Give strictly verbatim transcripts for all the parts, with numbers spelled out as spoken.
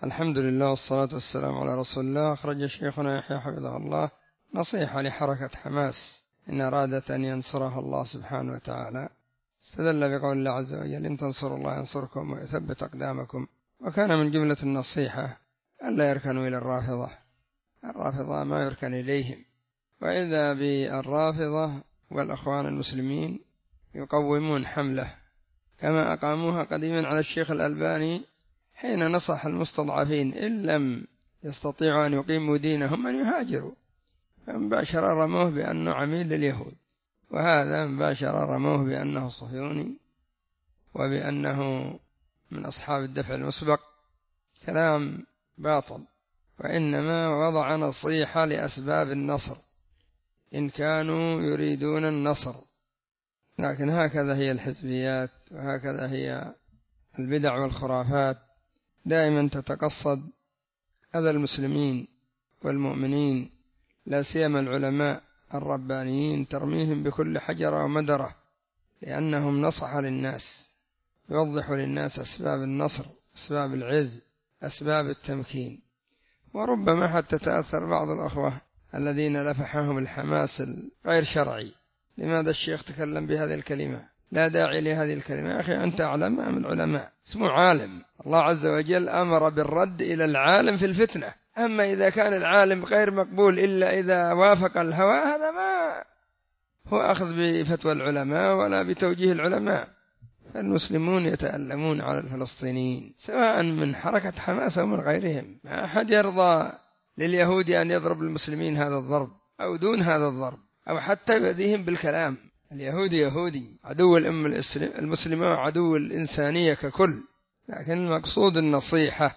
الحمد لله والصلاة والسلام على رسول الله. أخرج شيخنا يحيى حفظه الله نصيحة لحركة حماس إن أرادت أن ينصرها الله سبحانه وتعالى. استدل بقول الله عز وجل: إن تنصروا الله ينصركم ويثبت أقدامكم. وكان من جملة النصيحة ألا يركنوا إلى الرافضة. الرافضة ما يركن إليهم، وإذا بالرافضة والأخوان المسلمين يقومون حملة كما أقاموها قديما على الشيخ الألباني حين نصح المستضعفين إن لم يستطيعوا أن يقيموا دينهم أن يهاجروا، فمباشرة رموه بأنه عميل لليهود، وهذا مباشرة رموه بأنه صهيوني وبأنه من أصحاب الدفع المسبق. كلام باطل، وإنما وضع نصيحة لأسباب النصر إن كانوا يريدون النصر. لكن هكذا هي الحزبيات، وهكذا هي البدع والخرافات، دائما تتقصد أذى المسلمين والمؤمنين، لا سيما العلماء الربانيين، ترميهم بكل حجر ومدرة، لأنهم نصح للناس، يوضح للناس أسباب النصر، أسباب العز، أسباب التمكين. وربما حتى تأثر بعض الأخوة الذين لفحهم الحماس الغير شرعي. لماذا الشيخ تكلم بهذه الكلمة؟ لا داعي لهذه الكلمة. يا أخي أنت أعلم أم العلماء؟ اسمه عالم. الله عز وجل أمر بالرد إلى العالم في الفتنة. أما إذا كان العالم غير مقبول إلا إذا وافق الهوى، هذا ما هو أخذ بفتوى العلماء ولا بتوجيه العلماء. فالمسلمون يتألمون على الفلسطينيين سواء من حركة حماس أو من غيرهم. ما أحد يرضى لليهود أن يضرب المسلمين هذا الضرب أو دون هذا الضرب، أو حتى يؤذيهم بالكلام. اليهودي يهودي، عدو الأم المسلمة وعدو الإنسانية ككل، لكن المقصود النصيحة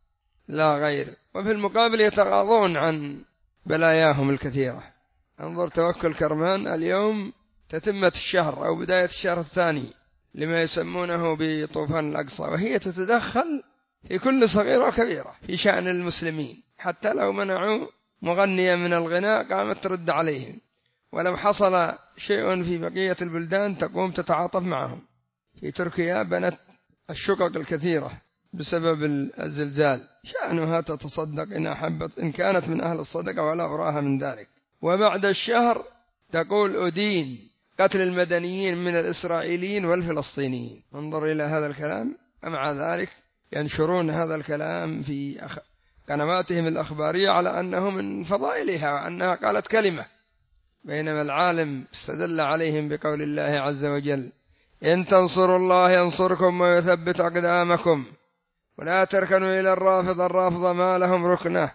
لا غير. وفي المقابل يتغاضون عن بلاياهم الكثيرة. انظر توكل كرمان اليوم تتمة الشهر أو بداية الشهر الثاني لما يسمونه بطوفان الأقصى، وهي تتدخل في كل صغيرة وكبيرة في شأن المسلمين، حتى لو منعوا مغنيا من الغناء قامت ترد عليهم، ولو حصل شيء في بقية البلدان تقوم تتعاطف معهم. في تركيا بنت الشقق الكثيرة بسبب الزلزال، شأنها تتصدق إن أحبت، إن كانت من أهل الصدقة، ولا أراها من ذلك. وبعد الشهر تقول أدين قتل المدنيين من الإسرائيليين والفلسطينيين. انظر إلى هذا الكلام. ومع ذلك ينشرون هذا الكلام في قنواتهم الأخبارية على أنه من فضائلها وأنها قالت كلمة، بينما العالم استدل عليهم بقول الله عز وجل: إن تنصروا الله ينصركم ويثبت أقدامكم ولا تركنوا إلى الرافضة. الرافضة ما لهم ركنة،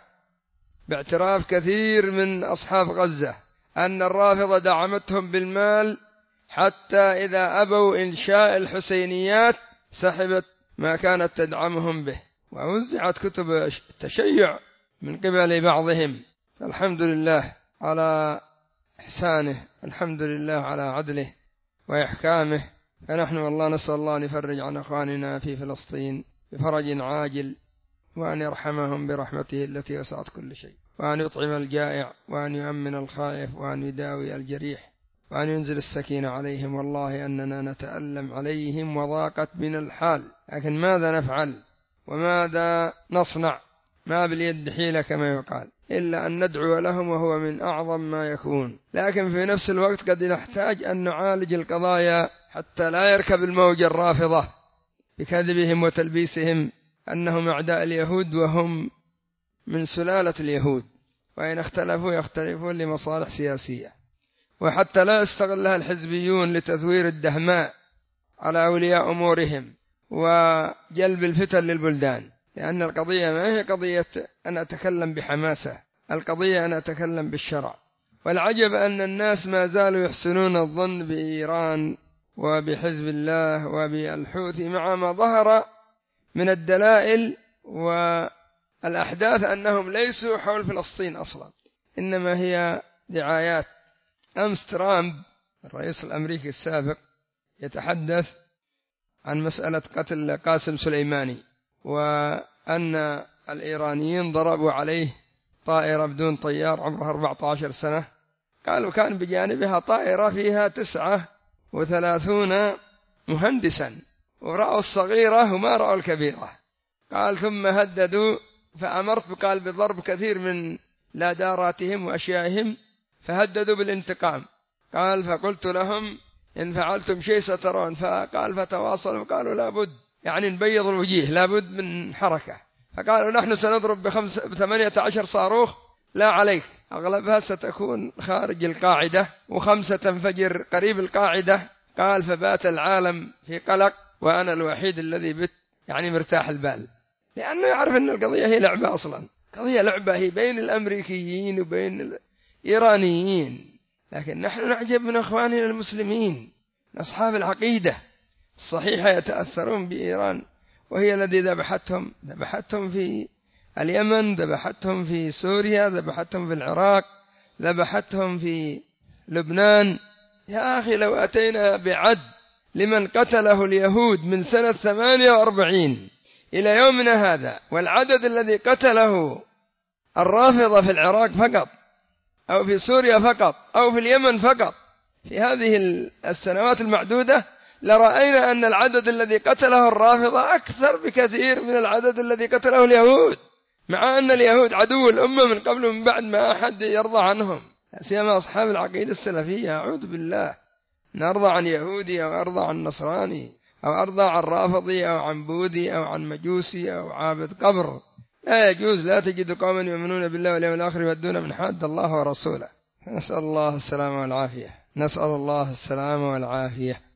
باعتراف كثير من أصحاب غزة أن الرافضة دعمتهم بالمال، حتى إذا أبوا إنشاء الحسينيات سحبت ما كانت تدعمهم به، ووزعت كتب التشيع من قبل بعضهم. فالحمد لله على إحسانه، الحمد لله على عدله وإحكامه. فنحن والله نسأل الله أن يفرج عن أخواننا في فلسطين بفرج عاجل، وأن يرحمهم برحمته التي وسعت كل شيء، وأن يطعم الجائع، وأن يؤمن الخائف، وأن يداوي الجريح، وأن ينزل السكينة عليهم. والله أننا نتألم عليهم وضاقت بنا الحال، لكن ماذا نفعل وماذا نصنع؟ ما باليد حيلة كما يقال، إلا أن ندعو لهم، وهو من أعظم ما يكون. لكن في نفس الوقت قد نحتاج أن نعالج القضايا حتى لا يركب الموج الرافضة بكذبهم وتلبيسهم أنهم أعداء اليهود، وهم من سلالة اليهود، وإن اختلفوا يختلفون لمصالح سياسية، وحتى لا يستغلها الحزبيون لتثوير الدهماء على أولياء أمورهم وجلب الفتن للبلدان. لأن القضية ما هي قضية أن أتكلم بحماسة، القضية أن أتكلم بالشرع. والعجب أن الناس ما زالوا يحسنون الظن بإيران وبحزب الله وبالحوثي، مع ما ظهر من الدلائل والأحداث أنهم ليسوا حول فلسطين أصلا، إنما هي دعايات. أمس ترامب الرئيس الأمريكي السابق يتحدث عن مسألة قتل قاسم سليماني، وأن الإيرانيين ضربوا عليه طائرة بدون طيار عمرها أربعة عشر سنة، قالوا كان بجانبها طائرة فيها تسعة وثلاثون مهندسا، ورأوا الصغيرة وما رأوا الكبيرة. قال ثم هددوا، فأمرت قال بضرب كثير من لاداراتهم وأشيائهم، فهددوا بالانتقام. قال فقلت لهم إن فعلتم شيء سترون. فقال فتواصلوا قالوا لابد، يعني نبيض الوجيه، لابد من حركة. فقالوا نحن سنضرب بخمس بثمانية عشر صاروخ لا عليك، أغلبها ستكون خارج القاعدة وخمسة تنفجر قريب القاعدة. قال فبات العالم في قلق وأنا الوحيد الذي بت يعني مرتاح البال، لأنه يعرف أن القضية هي لعبة أصلا، قضية لعبة هي بين الأمريكيين وبين الإيرانيين. لكن نحن نعجب من أخواننا المسلمين أصحاب العقيدة الصحيحة يتأثرون بإيران، وهي الذي ذبحتهم ذبحتهم في اليمن، ذبحتهم في سوريا، ذبحتهم في العراق، ذبحتهم في لبنان. يا أخي لو أتينا بعد لمن قتله اليهود من سنة ثمانية وأربعين إلى يومنا هذا، والعدد الذي قتله الرافضة في العراق فقط أو في سوريا فقط أو في اليمن فقط في هذه السنوات المعدودة، لرأينا أن العدد الذي قتله الرافضة أكثر بكثير من العدد الذي قتله اليهود، مع أن اليهود عدو الأمة من قبل ومن بعد، ما أحد يرضى عنهم، سيما أصحاب العقيدة السلفية. أعوذ بالله، نرضى عن يهودي أو أرضى عن نصراني أو أرضى عن رافضي أو عن بوذي أو عن مجوسي أو عابد قبر؟ لا يجوز. لا تجد قوما يؤمنون بالله واليوم الآخر يودون من حاد الله ورسوله. نسأل الله السلامة والعافية، نسأل الله السلامة والعافية.